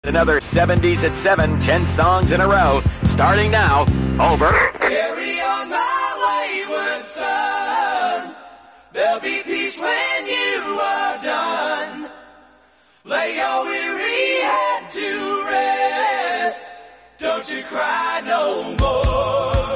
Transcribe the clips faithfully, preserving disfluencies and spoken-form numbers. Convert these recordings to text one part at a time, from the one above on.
Another seventies at seven, ten songs in a row, starting now. Over. Carry on my wayward son. There'll be peace when you are done. Lay your weary head to rest. Don't you cry no more.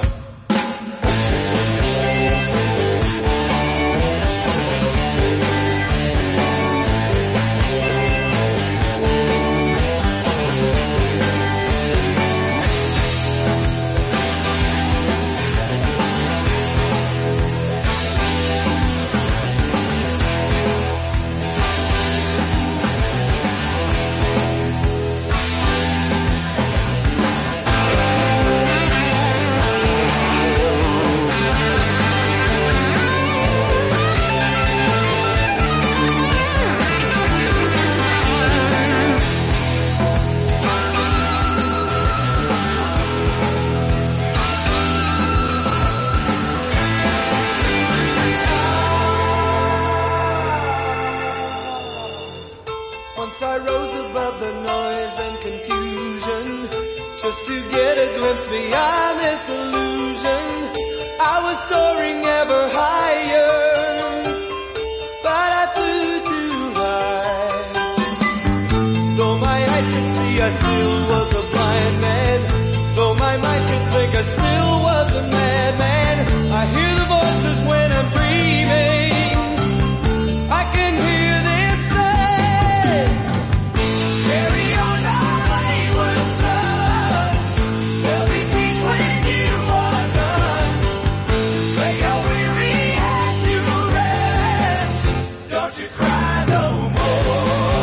I rose above the noise and confusion just to get a glimpse beyond this illusion. I was soaring ever higher, but I flew too high. Though my eyes could see, I still was a blind man. Though my mind could think, I still was a madman. I hear the voices when I'm dreaming. I can hear them say, carry on our wayward son. There'll be peace when you are done. Lay your weary head to rest. Don't you cry no more.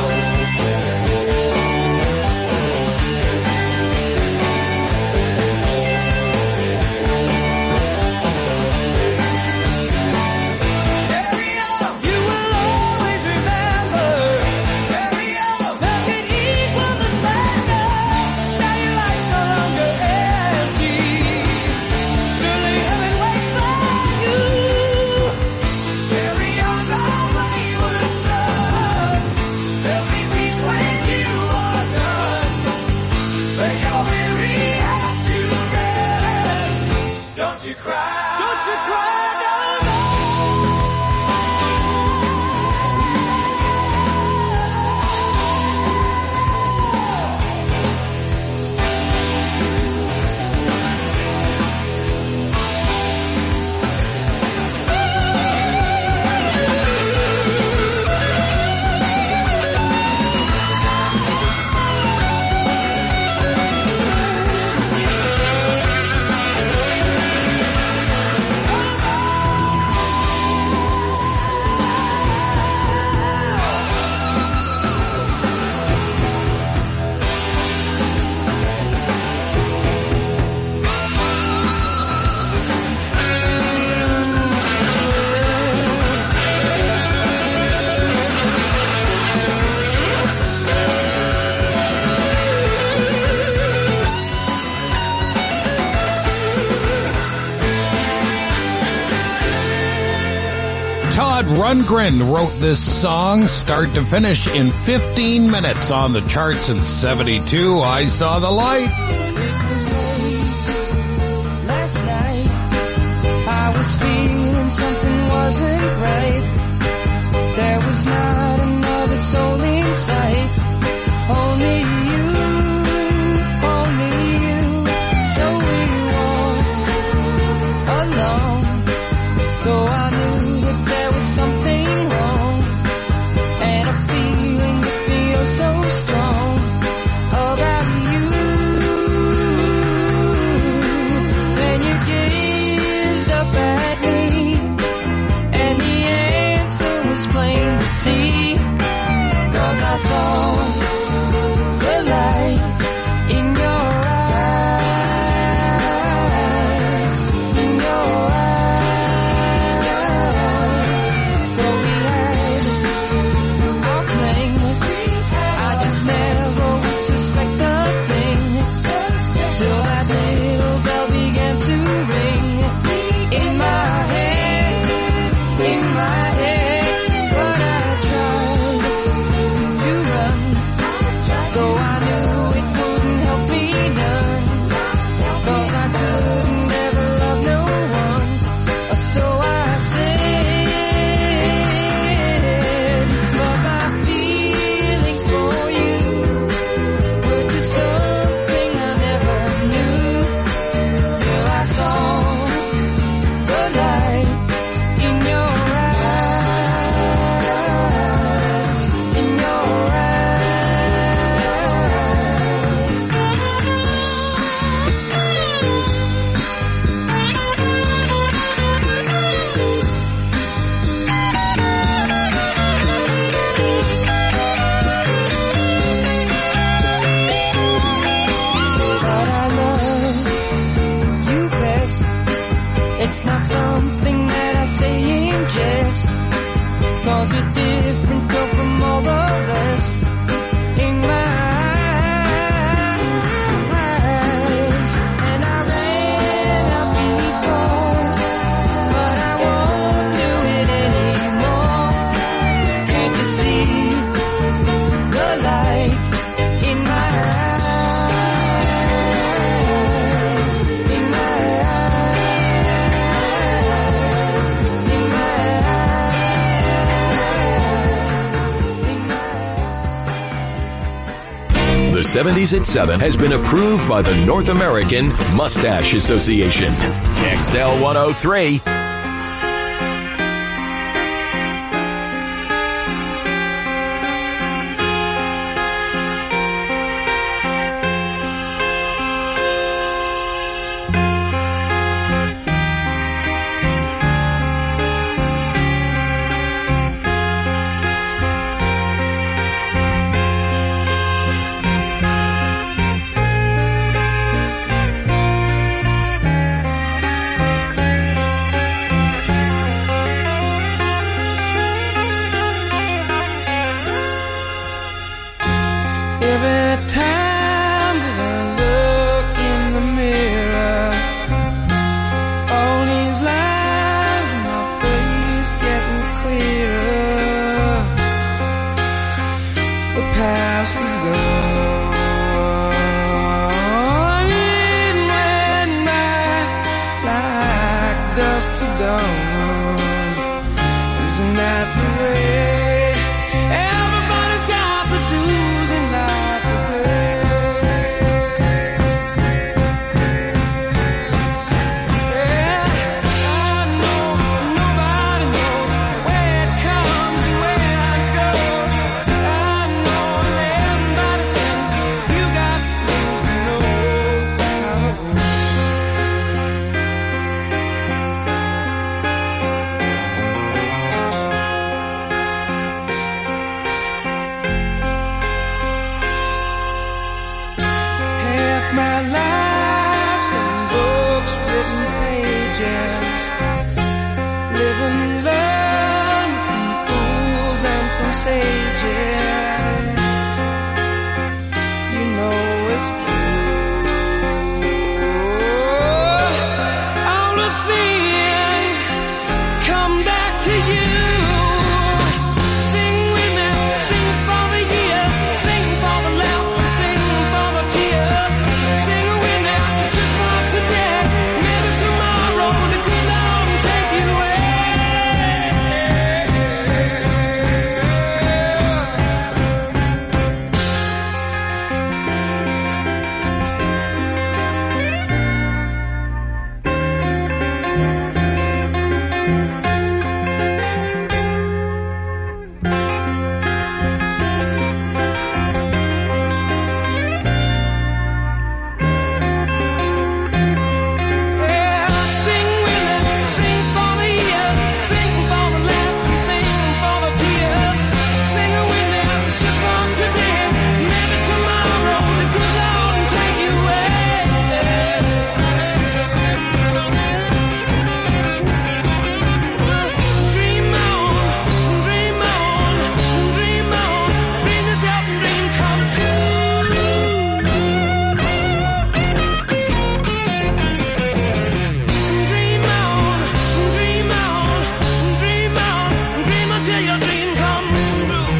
Don't you cry, don't you cry no Todd Rundgren wrote this song start to finish in fifteen minutes on the charts in seventy-two. I Saw the Light. Last night I was feeling something wasn't right. There was not another soul in sight. Only you, only you. So we walked alone, though I knew that there was something wrong, and a feeling that feels so strong about you. Then you gazed up at me, and the answer was plain to see, 'cause I saw the light. The seventies at seven has been approved by the North American Mustache Association. X L one oh three. Every time that I look in the mirror, all these lines in my face getting clearer. The past is gone, it went by like dust to dawn. Isn't that the way? Everybody's got the dues in life to pay. Yeah, I know nobody knows where it comes and where it goes. I know that everybody says you got to lose to know how it goes. Half my life's in books, written pages, living, learn from fools and from sages. You know it's true. All the things come back to you. Sing with me, sing for the year, sing for the laugh and sing for the tear. Sing with me, just for today, maybe tomorrow the good Lord will take you away. Yeah, sing with me, sing for the year, sing for the laugh and sing for the tear. Sing with me, just for today, maybe tomorrow the good Lord will take you away. Dream on, dream on, dream on, dream yourself a dream come true. Dream on, dream on, dream on, dream until your dream come true.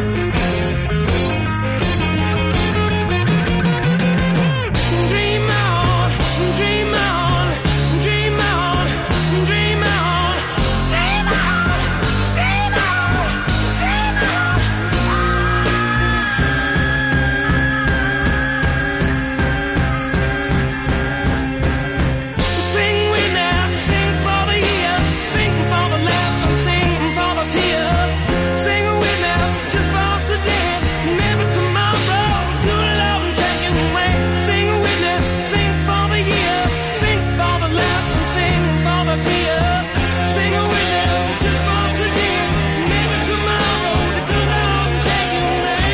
Dream on, dream on, dream on, dream on, dream on, dream on, dream on. Sing with me, sing for the year, sing for the laugh and sing for the tear. Sing with me, just for today, maybe tomorrow, good Lord will take you away. Sing with me, sing for the year, sing for the laugh and sing for the tear. Sing with me, just for today, maybe tomorrow, the good Lord will take you away.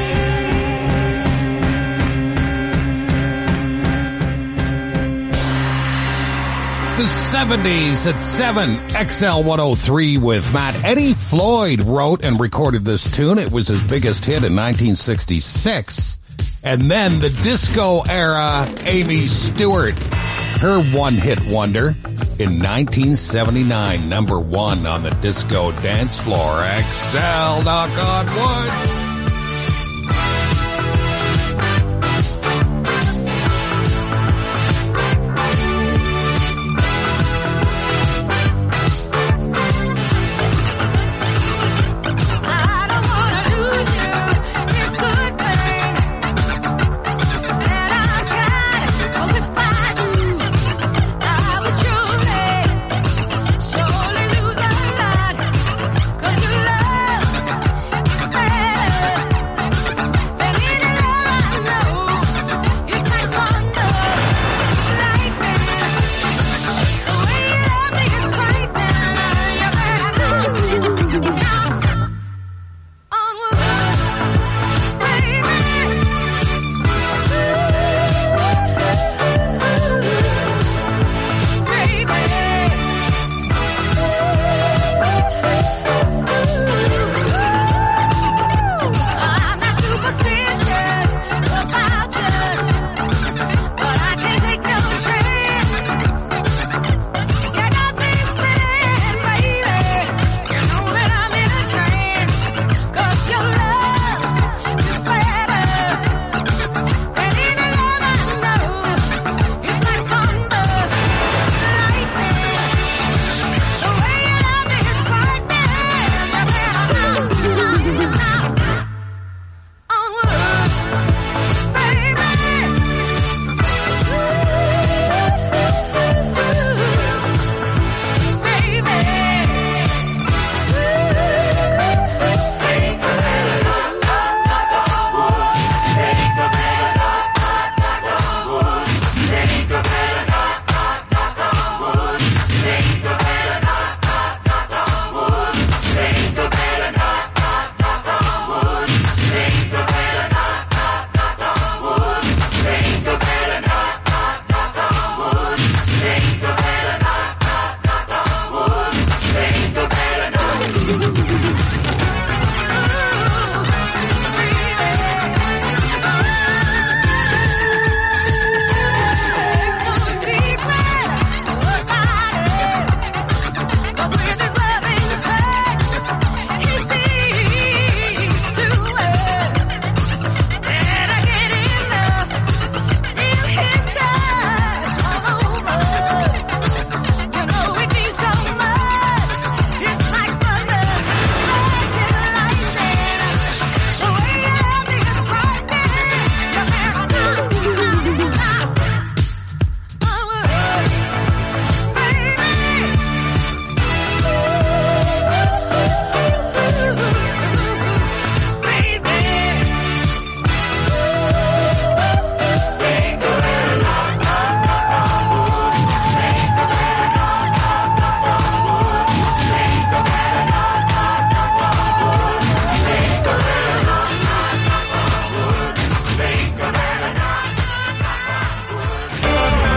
The seventies at seven, X L one oh three with Matt. Eddie Floyd wrote and recorded this tune. It was his biggest hit in nineteen sixty-six. And then the disco era, Amy Stewart, her one-hit wonder in nineteen seventy-nine, number one on the disco dance floor. X L, knock on wood. I don't wanna lose you, you good thing.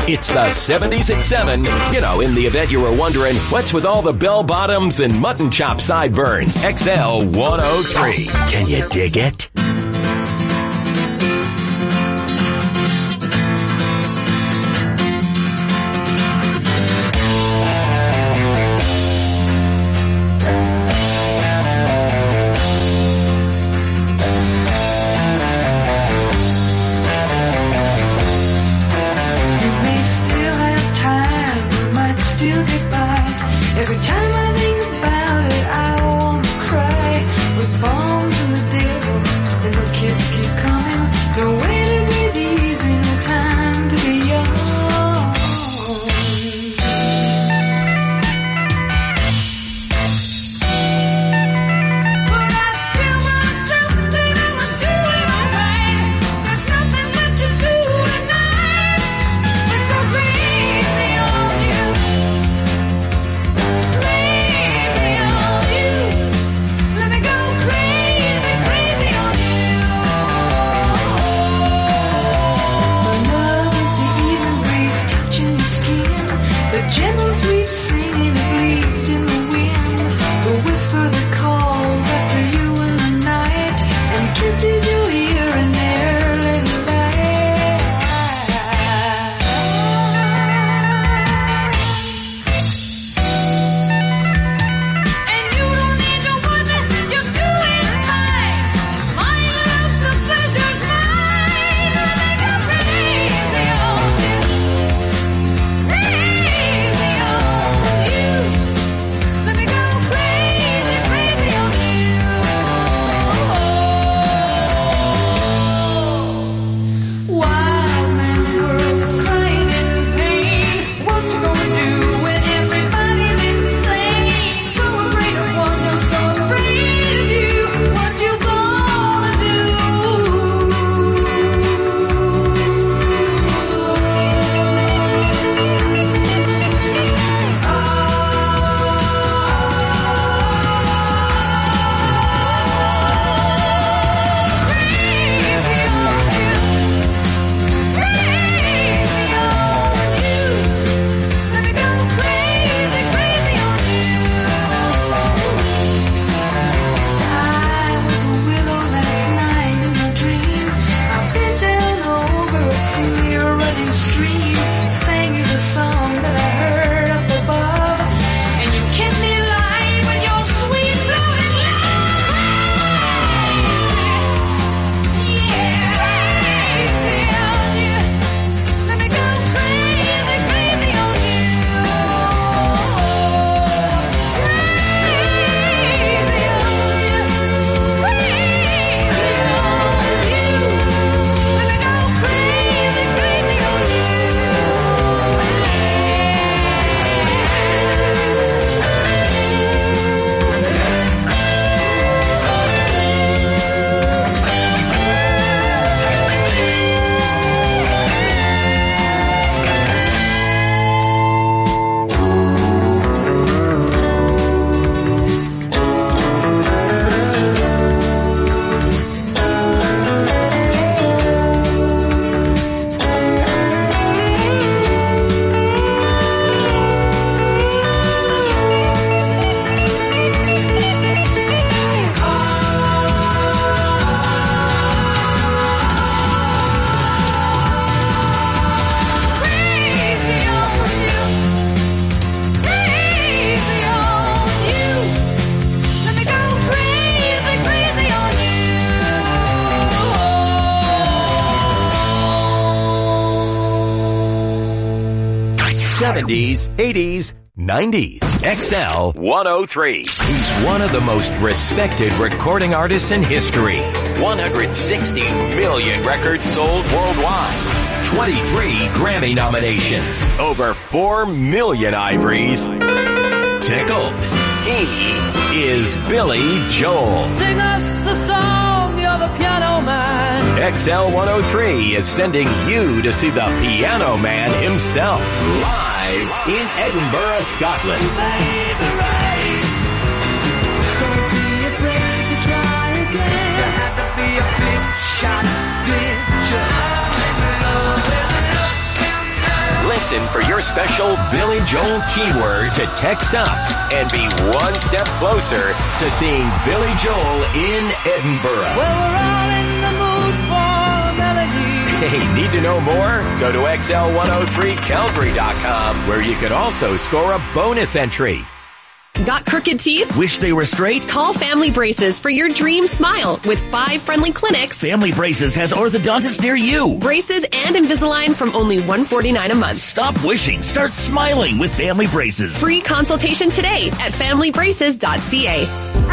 It's the seventies at seven. You know, in the event you were wondering, what's with all the bell bottoms and mutton chop sideburns? X L one oh three. Can you dig it? Every time I think about it, I wanna cry. With bombs and the devil, and the kids keep coming. No way to breathe easy, no time to be young. But I tell myself that I must do it alright. There's nothing left to do tonight. Let's go crazy on you. Gentle sweet singing that bleeds in the wind, the whisper that calls after you in the night, and kisses you here and there, little light. And you don't need to wonder, you're doing fine. My love, the pleasure's mine. Let me go crazy on you. Let me go crazy, crazy on you. Wild man's world is crying in pain. What you gonna do when everybody's insane? So afraid of one, you're so afraid of you. What you gonna do? seventies, eighties, nineties. X L one oh three. He's one of the most respected recording artists in history. one hundred sixty million records sold worldwide. twenty-three Grammy nominations. Over four million ivories. Tickled. He is Billy Joel. Sing us a song, you're the piano man. X L one oh three is sending you to see the Piano Man himself live in Edinburgh, Scotland. Don't be afraid to try again. There had to be a big shot, did you? Listen for your special Billy Joel keyword to text us and be one step closer to seeing Billy Joel in Edinburgh. Well, we're all in the mood for melody. Hey, need to know more? Go to X L one oh three Calgary dot com, where you can also score a bonus entry. Got crooked teeth? Wish they were straight? Call Family Braces for your dream smile with five friendly clinics. Family Braces has orthodontists near you. Braces and Invisalign from only one hundred forty-nine dollars a month. Stop wishing. Start smiling with Family Braces. Free consultation today at family braces dot c a.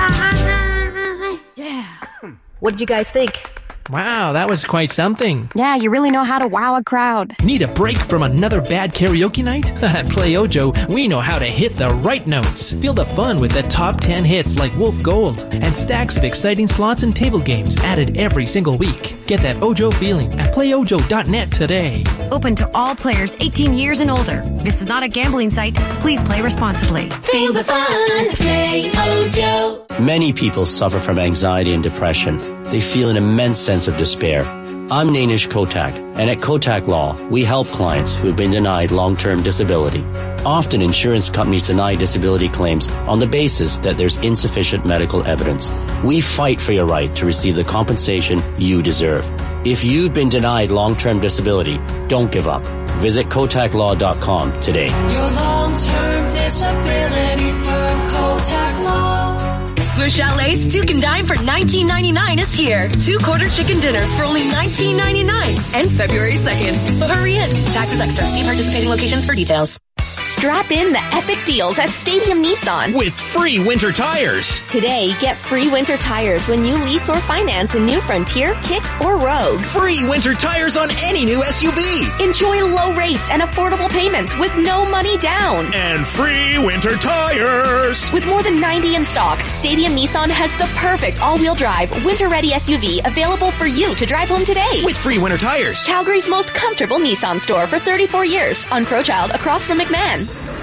Yeah. What did you guys think? Wow, that was quite something. Yeah, you really know how to wow a crowd. Need a break from another bad karaoke night? At Play Ojo, we know how to hit the right notes. Feel the fun with the top ten hits like Wolf Gold and stacks of exciting slots and table games added every single week. Get that Ojo feeling at play ojo dot net today. Open to all players eighteen years and older. This is not a gambling site. Please play responsibly. Feel the fun. Play Ojo. Many people suffer from anxiety and depression. They feel an immense sense of despair. I'm Nainish Kotak, and at Kotak Law, we help clients who have been denied long-term disability. Often insurance companies deny disability claims on the basis that there's insufficient medical evidence. We fight for your right to receive the compensation you deserve. If you've been denied long-term disability, don't give up. Visit kotak law dot com today. Your long-term disability firm, Kotak Law. Swiss Chalet's Two Can Dine for nineteen ninety-nine is here. Two quarter chicken dinners for only nineteen ninety-nine. Ends February second. So hurry in. Taxes extra. See participating locations for details. Strap in the epic deals at Stadium Nissan. With free winter tires. Today, get free winter tires when you lease or finance a new Frontier, Kicks, or Rogue. Free winter tires on any new S U V. Enjoy low rates and affordable payments with no money down. And free winter tires. With more than ninety in stock, Stadium Nissan has the perfect all-wheel drive, winter-ready S U V available for you to drive home today. With free winter tires. Calgary's most comfortable Nissan store for thirty-four years on Crowchild across from McMahon.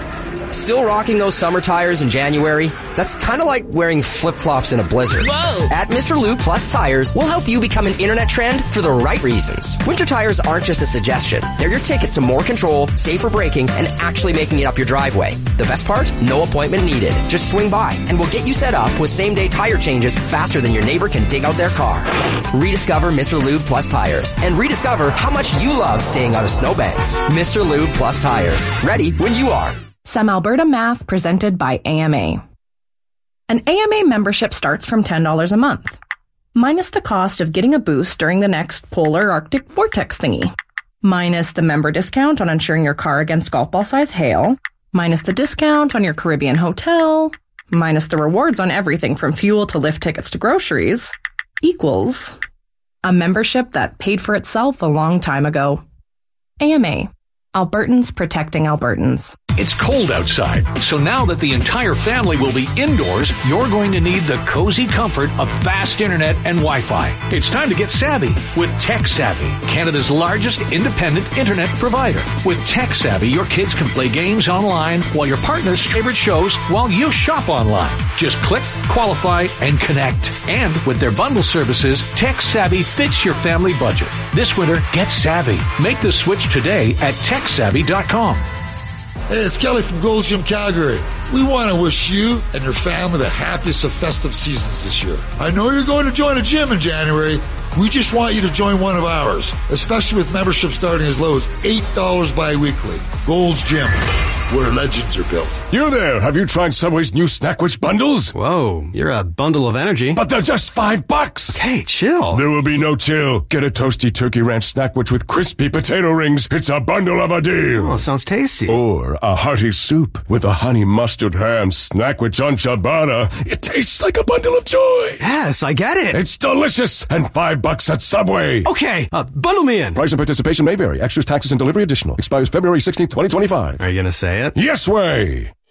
Still rocking those summer tires in January? That's kind of like wearing flip-flops in a blizzard. Whoa! At Mister Lube Plus Tires, we'll help you become an internet trend for the right reasons. Winter tires aren't just a suggestion. They're your ticket to more control, safer braking, and actually making it up your driveway. The best part? No appointment needed. Just swing by, and we'll get you set up with same-day tire changes faster than your neighbor can dig out their car. Rediscover Mister Lube Plus Tires, and rediscover how much you love staying out of snowbanks. Mister Lube Plus Tires. Ready when you are. Some Alberta Math presented by A M A. An A M A membership starts from ten dollars a month, minus the cost of getting a boost during the next polar Arctic vortex thingy, minus the member discount on insuring your car against golf ball size hail, minus the discount on your Caribbean hotel, minus the rewards on everything from fuel to lift tickets to groceries, equals a membership that paid for itself a long time ago. A M A. Albertans protecting Albertans. It's cold outside, so now that the entire family will be indoors, you're going to need the cozy comfort of fast internet and Wi-Fi. It's time to get savvy with Tech Savvy, Canada's largest independent internet provider. With Tech Savvy, your kids can play games online while your partner's favorite shows while you shop online. Just click, qualify, and connect. And with their bundle services, Tech Savvy fits your family budget. This winter, get savvy. Make the switch today at tech savvy dot com. Hey, it's Kelly from Gold's Gym Calgary. We want to wish you and your family the happiest of festive seasons this year. I know you're going to join a gym in January. We just want you to join one of ours, especially with membership starting as low as eight dollars bi-weekly. Gold's Gym, where legends are built. You there, have you tried Subway's new Snackwich bundles? Whoa, you're a bundle of energy. But they're just five bucks. Hey, chill. There will be no chill. Get a toasty turkey ranch Snackwich with crispy potato rings. It's a bundle of a deal. Oh, sounds tasty. Or a hearty soup with a honey mustard ham Snackwich on ciabatta. It tastes like a bundle of joy. Yes, I get it. It's delicious and five bucks at Subway. Okay, uh, bundle me in. Price and participation may vary. Extras, taxes, and delivery additional. Expires February sixteenth, twenty twenty-five. Are you going to say it? Yes way.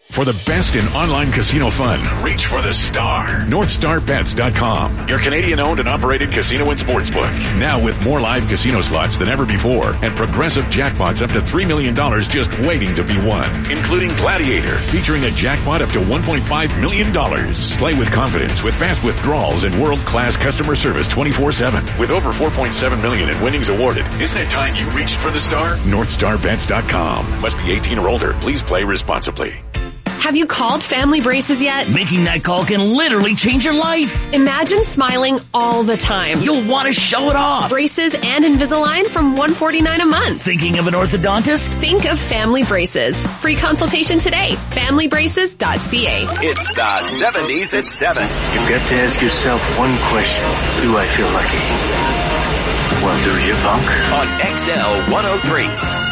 For the best in online casino fun, reach for the star. North Star Bets dot com, your Canadian-owned and operated casino and sportsbook. Now with more live casino slots than ever before and progressive jackpots up to three million dollars just waiting to be won, including Gladiator, featuring a jackpot up to one point five million dollars. Play with confidence with fast withdrawals and world-class customer service twenty-four seven. With over four point seven million dollars in winnings awarded, isn't it time you reached for the star? North Star Bets dot com. Must be eighteen or older. Please play responsibly. Have you called Family Braces yet? Making that call can literally change your life. Imagine smiling all the time. You'll want to show it off. Braces and Invisalign from one hundred forty-nine dollars a month. Thinking of an orthodontist? Think of Family Braces. Free consultation today. family braces dot c a. It's the seventies at seven. You've got to ask yourself one question. Do I feel lucky? Well, do you, punk? On X L one oh three.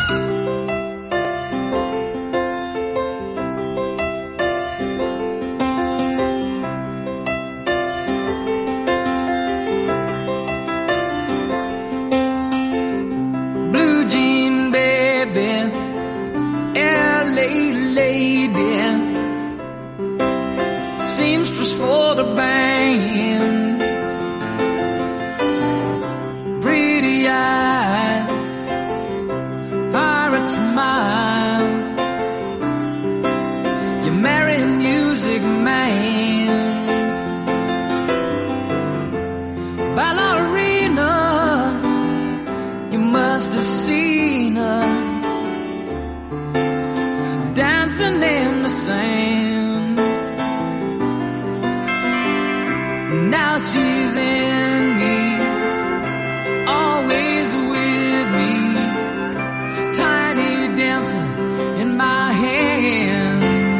Seamstress for the band, pretty eye, pirate smile. You marry a music man, ballerina. You must have seen her dancing in the sand. Now she's in me, always with me, tiny dancer in my hand.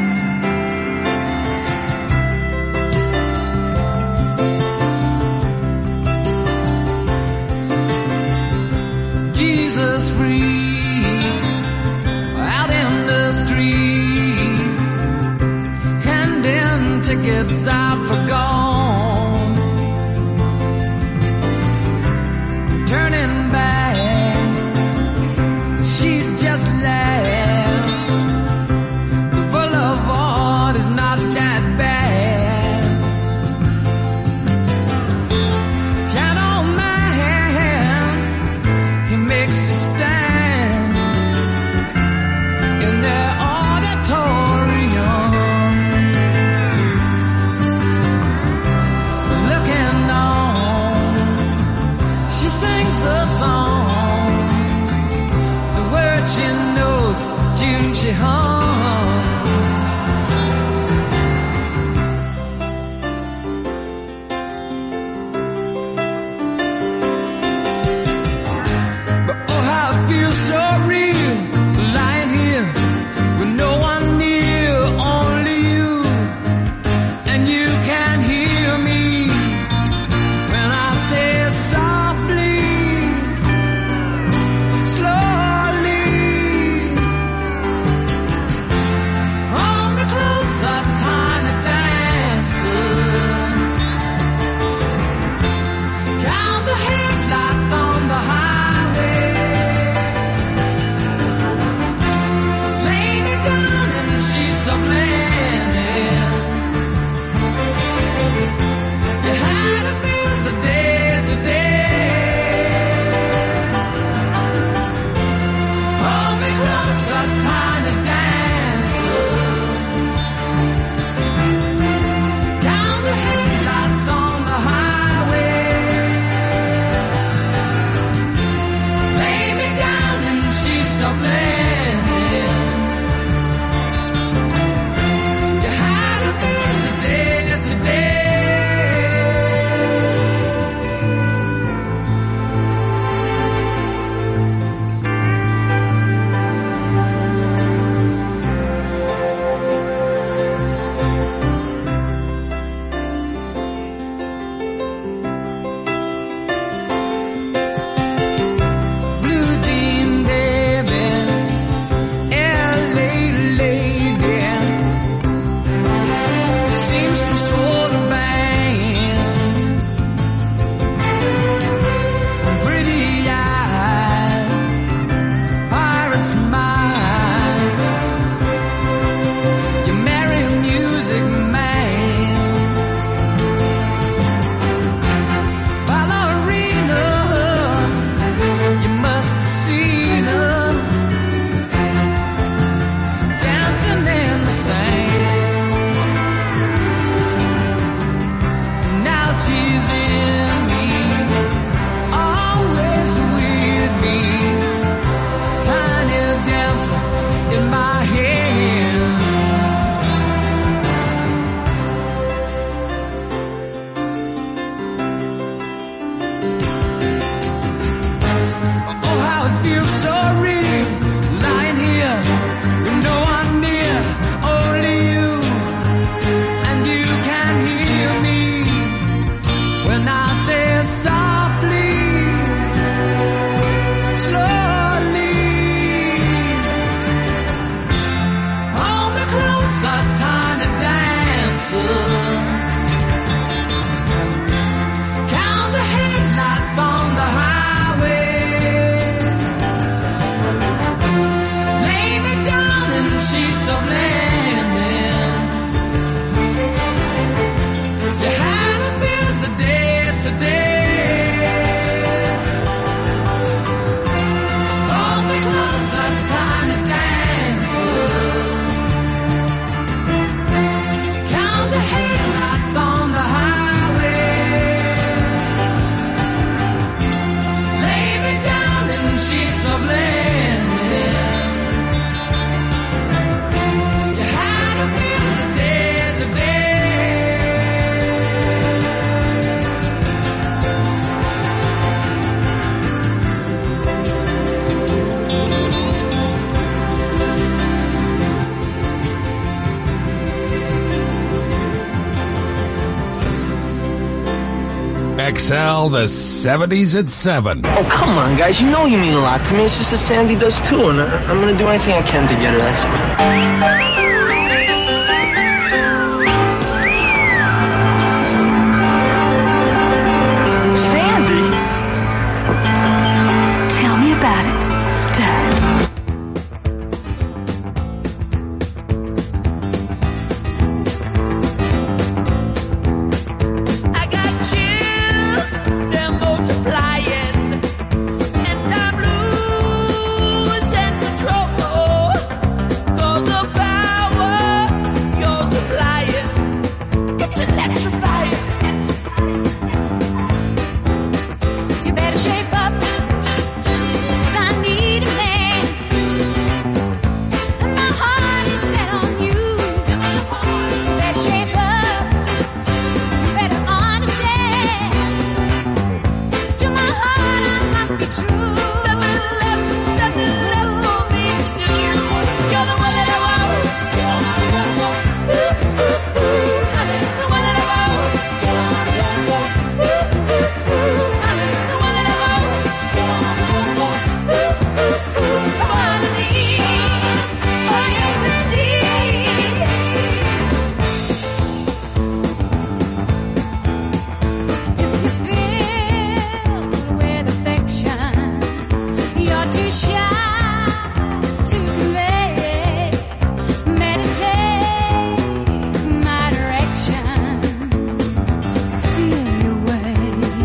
Jesus freaks out in the street, handing tickets out for gone. Turning back, she just laughs. The boulevard is not that bad. Piano man, he makes a stand in their auditorium, looking on. She sings the song, the words she knows, tune she hums. But oh, how it feels so real, lying here with no one near, only you, and you can hear me when I say softly, slowly. Hold me closer, tiny dancer. Count the headlights on the highway. Lay me down in sheets of linen. You had a busy day today. Hold me closer, tiny dancer. Count the headlights on the highway. Lay me down in sheets of linen. You had a busy day today. Blue jean baby, dancer. Count the headlights on the highway. Lay me down in sheets of linen. You had a busy day today. Hold me closer, tiny dancer. Count the headlights on the highway. Lay me down in sheets of linen. You had a busy day today. X L, the seventies at seven. Oh, come on, guys. You know you mean a lot to me. It's just that Sandy does too, and I- I'm gonna do anything I can to get her. That's all. Sandy? Tell me about it, Stud. I got chills, they're multiplying, and I'm losing control. 'Cause the power you're supplying, it's electrifying. You better shape up, 'cause I need a man. And my heart is set on you. You better shape up, you better understand. To my heart I must be true. Nothing left, nothing left for me to do. You're the one that I want. You're the one that I want. I'm the one that I want. What I need, oh yes indeed. If you filled with affection, you're too shy to convey. Meditate my direction. Feel your way.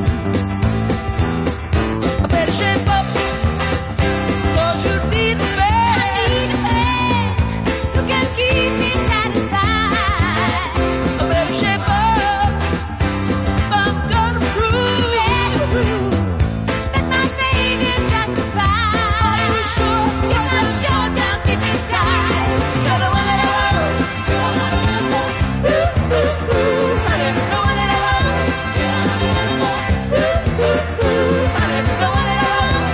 I better shape up, 'cause you need a man. You can keep me satisfied. I better shape up, I'm gonna prove That my faith is justified. Are you sure? Yes, I'm sure. Down deep inside. you're the one that I want. You're the one that I want. The one that I want. The one that I want.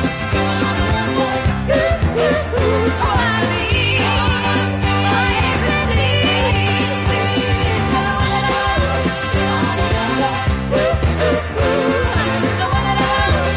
What I need, oh yes indeed. The one that I want. The one that I want.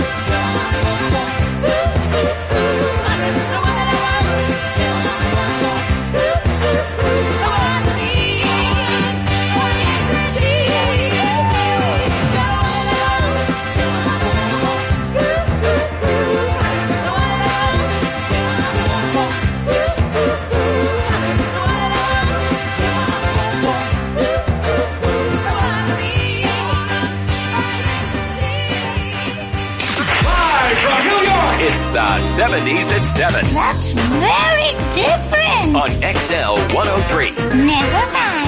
Live from New York, it's the seventies at seven That's very different. on X L one oh three. Never mind.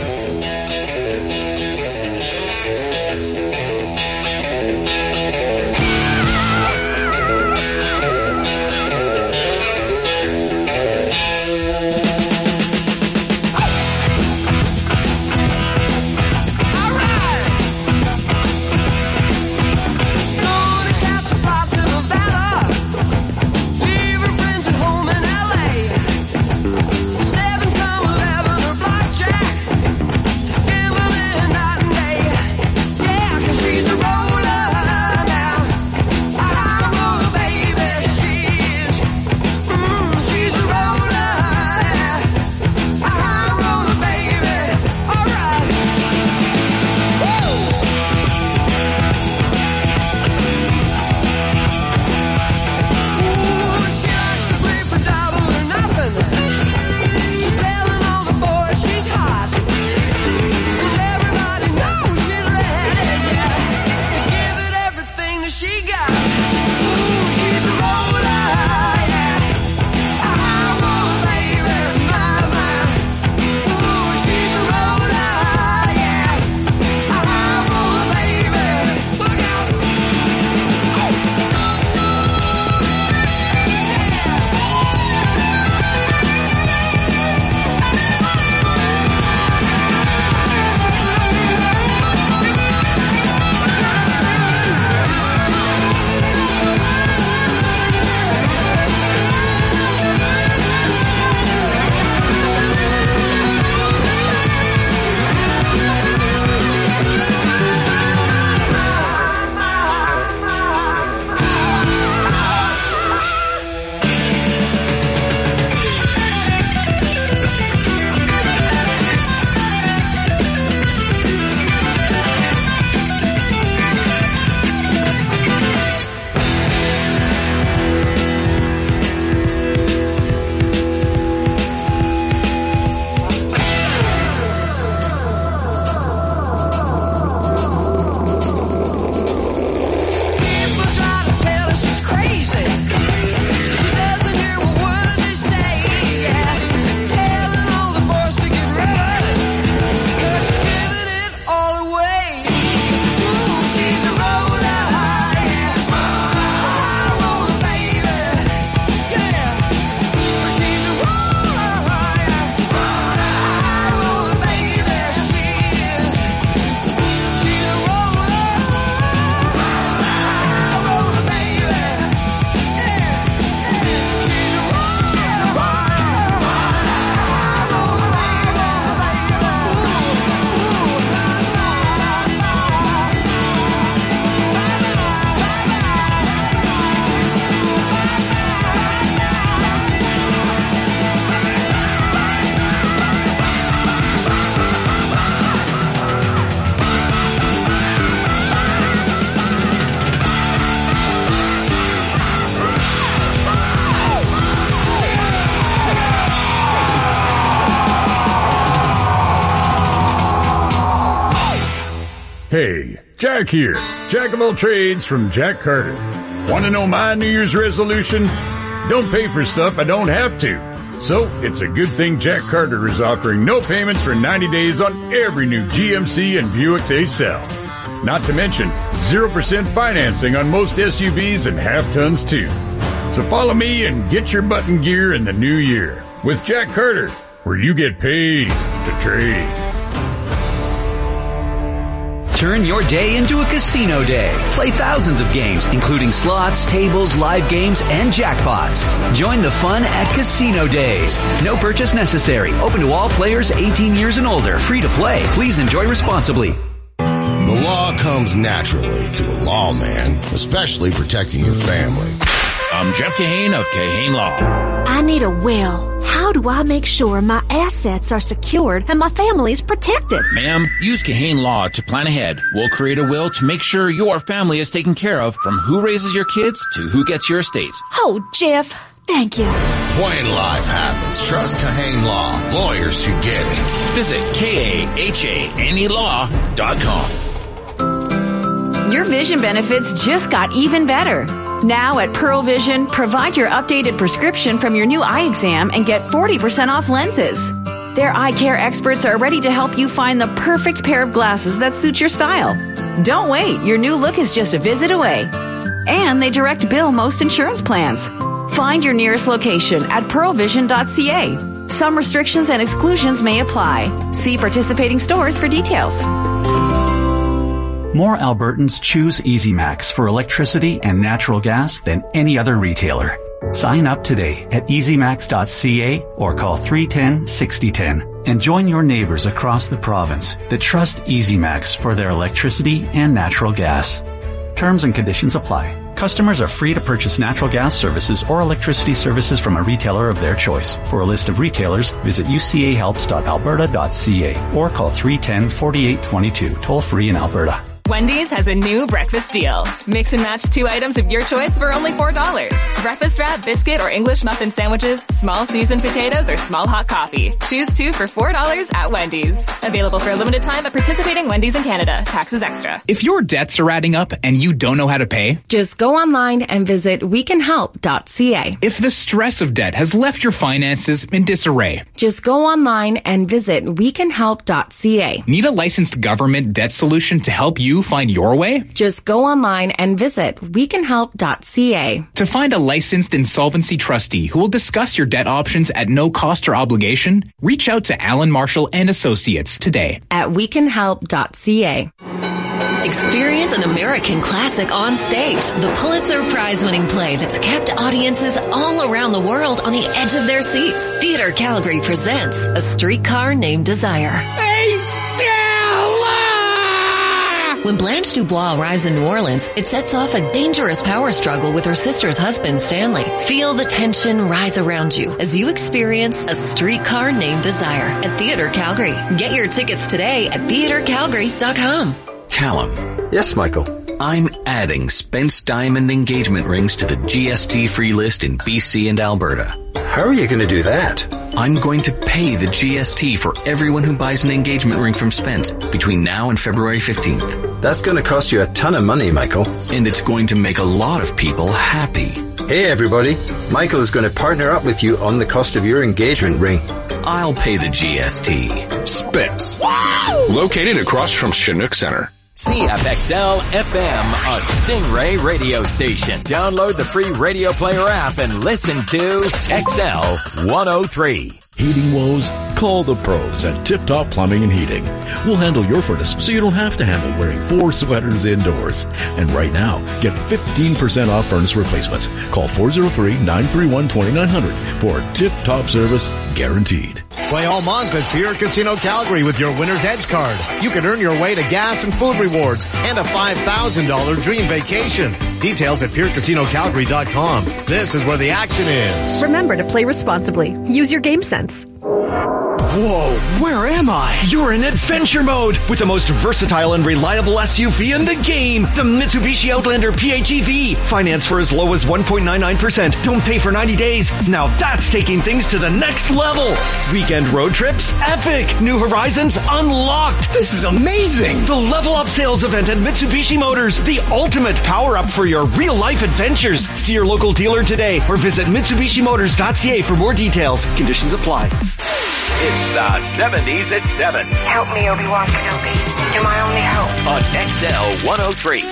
Gonna catch a flight to Nevada. Leave her friends at home in L A. Seven come eleven or blackjack. Hey, Jack here. Jack of all trades from Jack Carter. Want to know my New Year's resolution? Don't pay for stuff I don't have to. So, it's a good thing Jack Carter is offering no payments for ninety days on every new G M C and Buick they sell. Not to mention, zero percent financing on most S U Vs and half-tons too. So follow me and get your button gear in the new year with Jack Carter, where you get paid to trade. Turn your day into a casino day. Play thousands of games, including slots, tables, live games, and jackpots. Join the fun at Casino Days. No purchase necessary. Open to all players eighteen years and older. Free to play. Please enjoy responsibly. The law comes naturally to a lawman, especially protecting your family. I'm Jeff Kahane of Kahane Law. I need a will. How do I make sure my assets are secured and my family's protected? Ma'am, use Kahane Law to plan ahead. We'll create a will to make sure your family is taken care of, from who raises your kids to who gets your estate. Oh, Jeff, thank you. When life happens, trust Kahane Law. Lawyers who get it. Visit K A H A N E law dot com. Your vision benefits just got even better. Now at Pearl Vision, provide your updated prescription from your new eye exam and get forty percent off lenses. Their eye care experts are ready to help you find the perfect pair of glasses that suit your style. Don't wait, your new look is just a visit away. And they direct bill most insurance plans. Find your nearest location at pearl vision dot c a. Some restrictions and exclusions may apply. See participating stores for details. More Albertans choose Easy Max for electricity and natural gas than any other retailer. Sign up today at easy max dot c a or call three one zero, six zero one zero and join your neighbors across the province that trust Easy Max for their electricity and natural gas. Terms and conditions apply. Customers are free to purchase natural gas services or electricity services from a retailer of their choice. For a list of retailers, visit u c a helps dot alberta dot c a or call three one zero, four eight two two, toll free in Alberta. Wendy's has a new breakfast deal. Mix and match two items of your choice for only four dollars. Breakfast wrap, biscuit, or English muffin sandwiches, small seasoned potatoes, or small hot coffee. Choose two for four dollars at Wendy's. Available for a limited time at participating Wendy's in Canada. Taxes extra. If your debts are adding up and you don't know how to pay, just go online and visit we can help dot c a. If the stress of debt has left your finances in disarray, just go online and visit we can help dot c a. Need a licensed government debt solution to help you find your way? Just go online and visit we can help dot c a. To find a licensed insolvency trustee who will discuss your debt options at no cost or obligation, reach out to Alan Marshall and Associates today at we can help dot c a. Experience an American classic on stage. The Pulitzer Prize-winning play that's kept audiences all around the world on the edge of their seats. Theater Calgary presents A Streetcar Named Desire. Hey, Stella! When Blanche Dubois arrives in New Orleans, it sets off a dangerous power struggle with her sister's husband, Stanley. Feel the tension rise around you as you experience A Streetcar Named Desire at Theater Calgary. Get your tickets today at theater calgary dot com. Callum. Yes, Michael. I'm adding Spence Diamond engagement rings to the G S T free list in B C and Alberta. How are you going to do that? I'm going to pay the G S T for everyone who buys an engagement ring from Spence between now and February fifteenth. That's going to cost you a ton of money, Michael. And it's going to make a lot of people happy. Hey, everybody. Michael is going to partner up with you on the cost of your engagement ring. I'll pay the G S T. Spence. Wow! Located across from Chinook Center. C F X L F M, a Stingray radio station. Download the free radio player app and listen to X L one oh three. Heating woes? Call the pros at Tip Top Plumbing and Heating. We'll handle your furnace so you don't have to handle wearing four sweaters indoors. And right now, get fifteen percent off furnace replacements. Call four oh three, nine three one, two nine zero zero for Tip Top service guaranteed. Play all month at Pier Casino Calgary with your Winner's Edge card. You can earn your way to gas and food rewards and a five thousand dollars dream vacation. Details at pier casino calgary dot com. This is where the action is. Remember to play responsibly. Use your game sense. Whoa, where am I? You're in adventure mode with the most versatile and reliable S U V in the game, the Mitsubishi Outlander P H E V. Finance for as low as one point nine nine percent. Don't pay for ninety days. Now that's taking things to the next level. Weekend road trips? Epic. New horizons unlocked. This is amazing. The Level Up sales event at Mitsubishi Motors. The ultimate power up for your real life adventures. See your local dealer today or visit Mitsubishi Motors dot C A for more details. Conditions apply. It's the seventies at seven. Help me, Obi-Wan Kenobi. You're my only hope. On X L one oh three.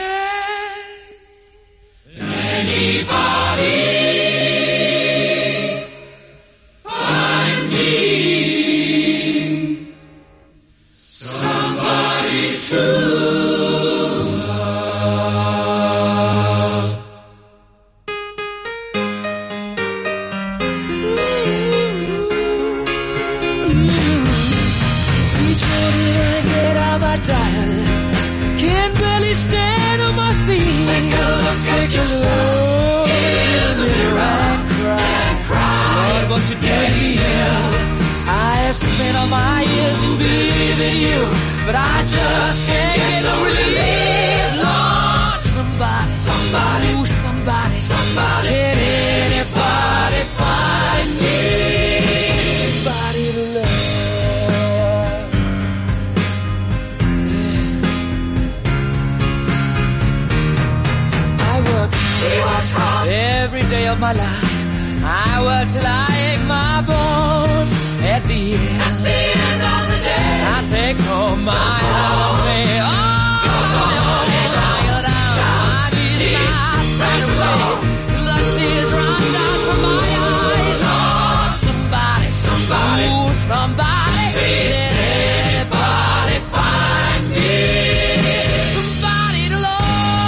Anybody find me somebody to love? Each morning I get out my dial, can barely stand on my feet. Take a look Take at yourself in the mirror and cry. And cry. Lord, what you did is I have spent all my years in believing you, but I just can't get no relief. Lord, somebody, somebody, ooh, somebody, somebody, can anybody find me somebody to love? Every day of my life, I work till I ache my bones. At the end, At the end of the day, I take home my holiday. Oh, child out, my knees right away, till the tears run down from my eyes. Oh, somebody, somebody, ooh, somebody, can anybody find me somebody to love?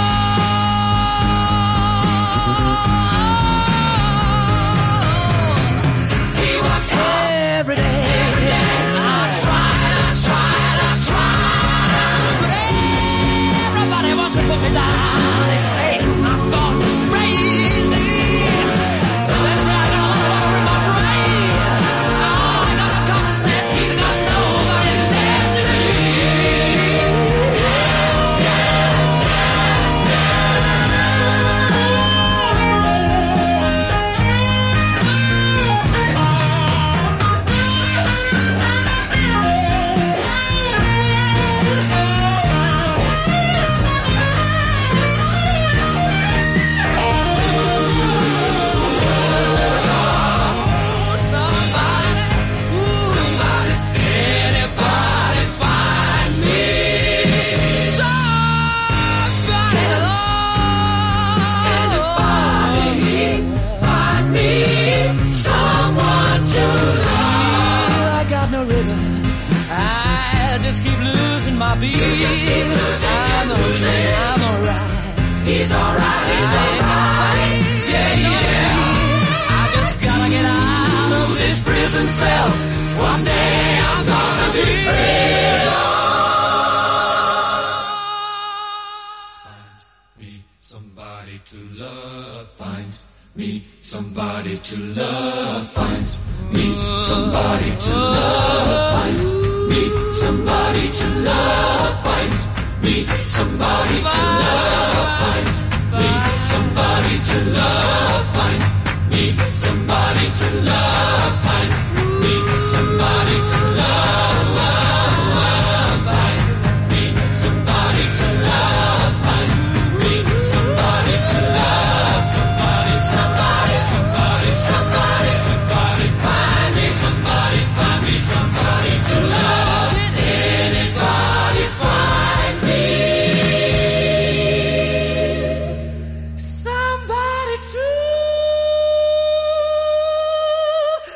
Every day, every day, I try, I try, I try, but everybody wants to put me down. They say I'm gone crazy. They say I got a lot of water in my brain. Oh, I got no common sense. I got nobody there to my beat. I'm losing, I'm alright. He's alright, he's alright. Yeah, yeah. I just gotta get out of this prison cell. Someday I'm gonna be free. Find me somebody to love. Find me somebody to love. Find me somebody to love. Find me somebody to love. Find me somebody to love. Find me somebody to love. Find me somebody to love. Find me somebody to love. Find me somebody to love. Find me somebody to love. Somebody, somebody, somebody, somebody, somebody. Find me somebody. Find me somebody to love. Anybody find me somebody to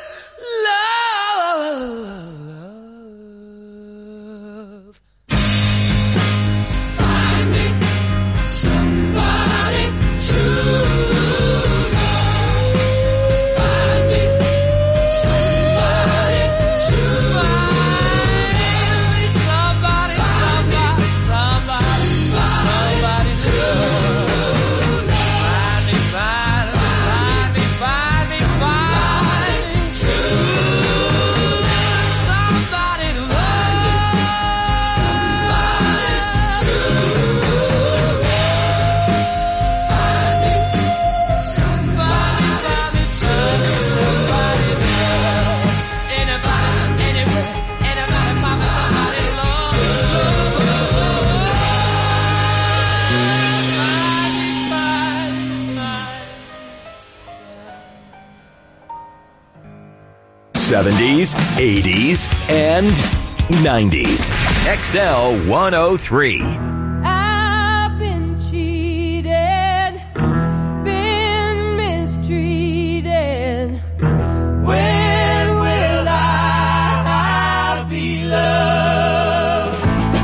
seventies, eighties, and nineties. X L one oh three. I've been cheated, been mistreated. When will I be loved?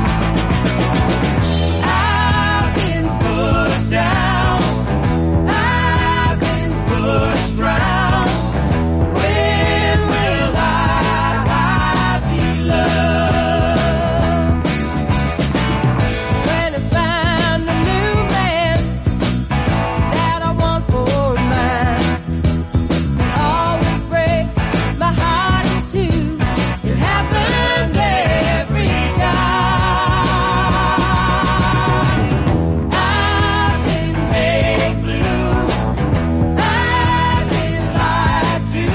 I've been pushed down, I've been pushed round. When will I be loved? When I find a new man that I want for mine, always break my heart in two. It happens every time. I've been made blue, I've been lied to.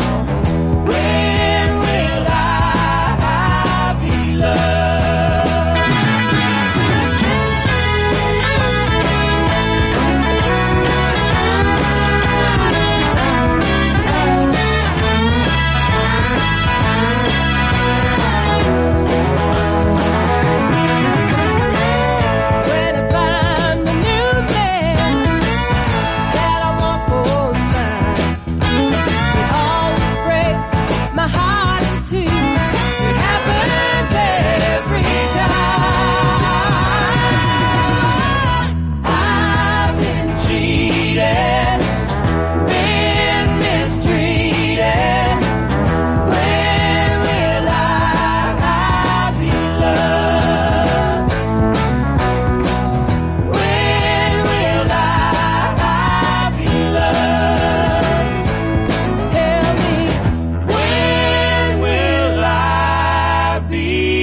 When will I be loved? When I find a new man that I want for mine, it always breaks my heart in two. It happens every time. I've been cheated, been mistreated. When will I be loved? When will I be loved? Tell me, when will I be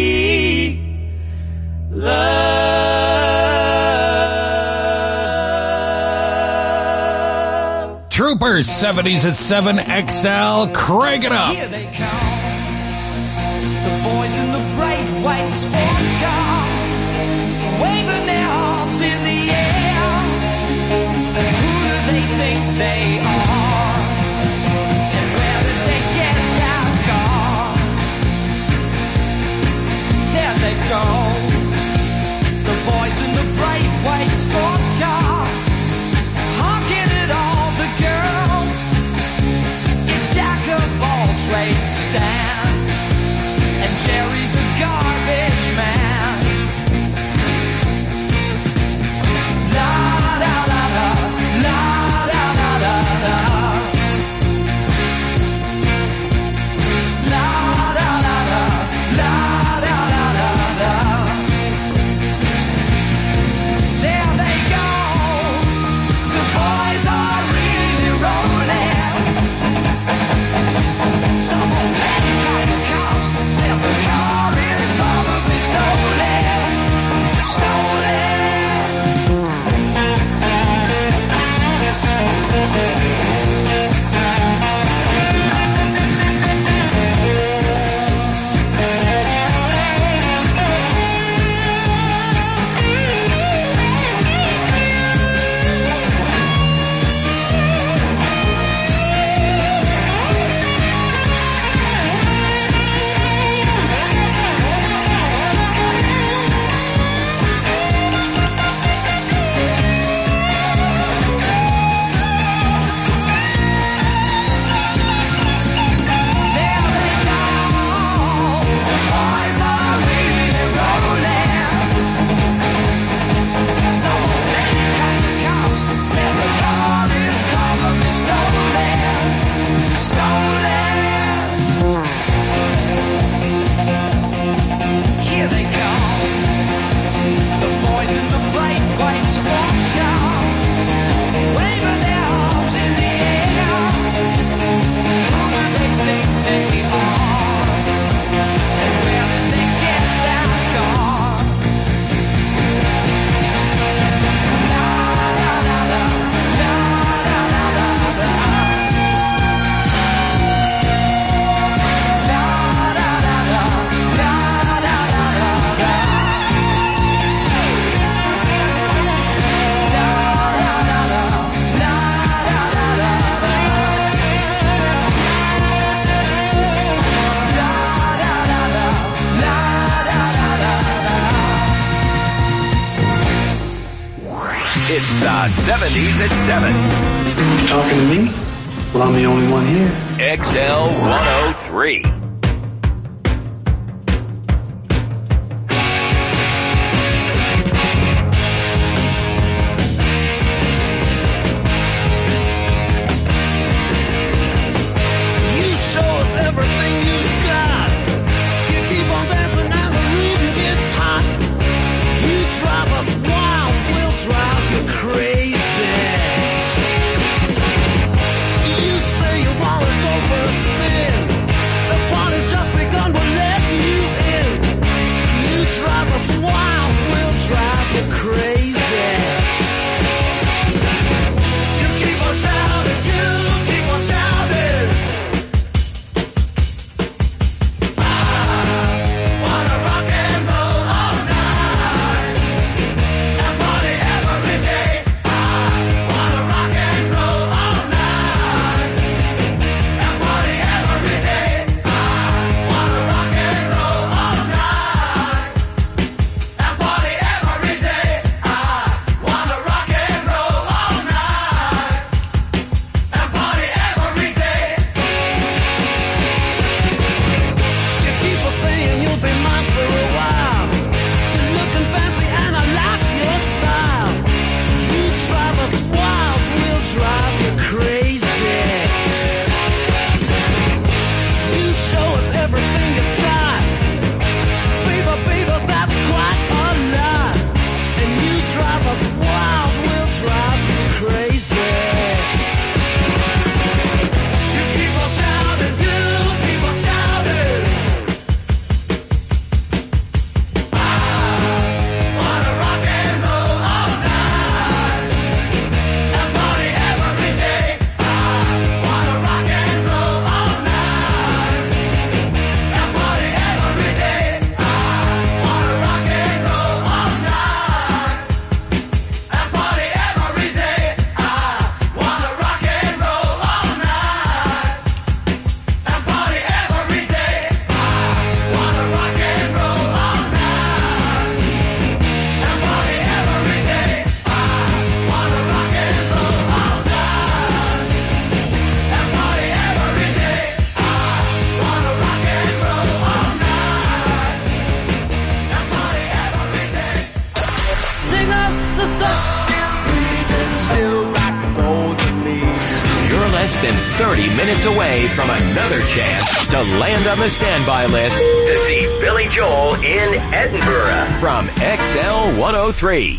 loved? Troopers, seventies at seven X L. Crank it up. Here they come, the boys in the bright white sports car, waving their arms in the air. Who do they think they are? And where did they get that car? There they go, the boys in the bright white sports car, honking at all the girls. It's Jack of all trades, Stan, and Jerry the garbage man. La da da da, la da da da da. The seventies at seven. You talking to me? Well, I'm the only one here. X L one oh three. Away from another chance to land on the standby list to see Billy Joel in Edinburgh from X L one oh three.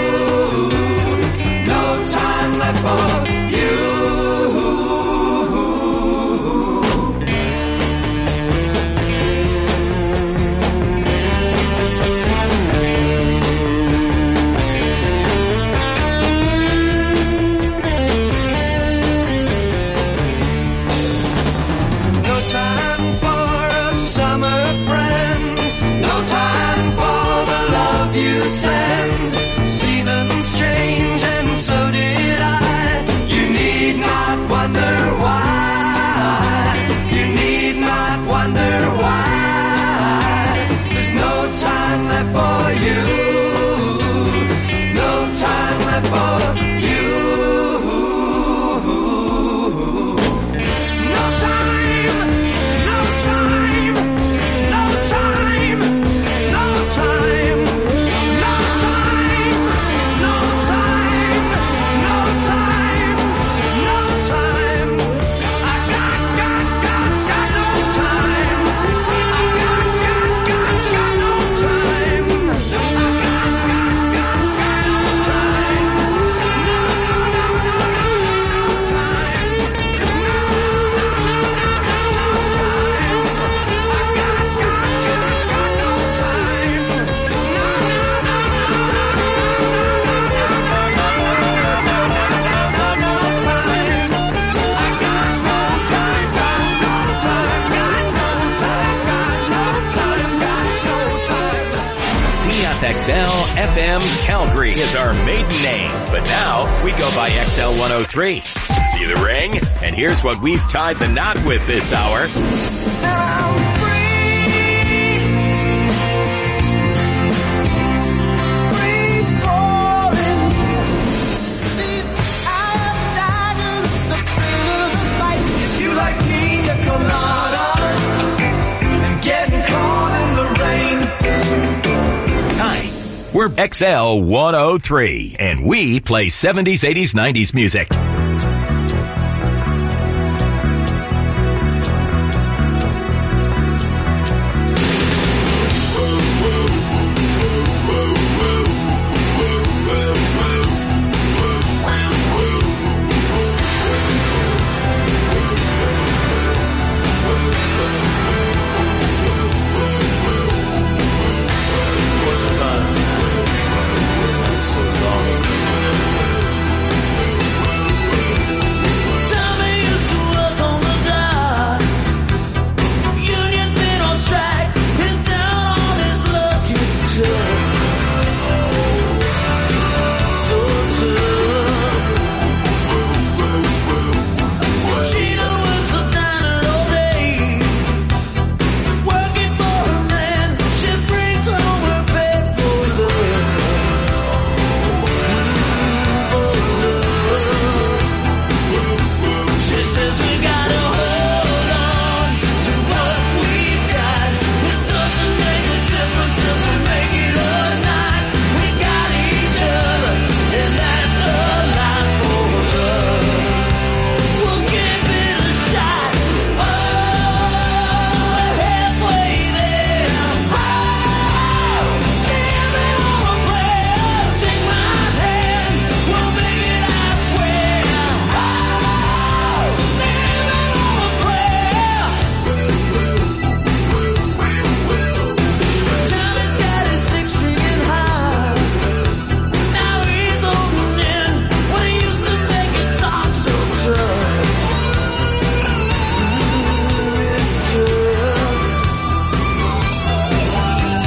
for you. X L F M Calgary is our maiden name, but now we go by X L one oh three. See the ring? And here's what we've tied the knot with this hour. Hi, we're X L one oh three, and we play seventies, eighties, nineties music.